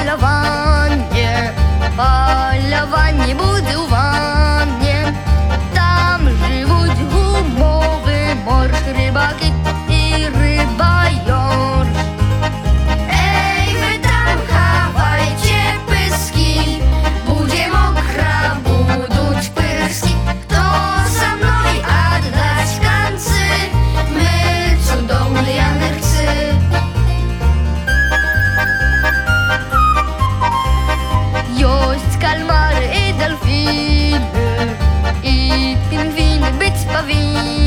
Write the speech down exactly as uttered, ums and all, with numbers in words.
polowanie, polowanie budowanie. Tam żywуть gumowy morsz, rybaki i ryba jorsz. Ej, wy tam chawajcie pyski, budzie mokra, buduć pyrski. Kto sa mną oddać kancy, my cudowny janercy. Есть кальмары и дельфины, и пингвины быть повинны.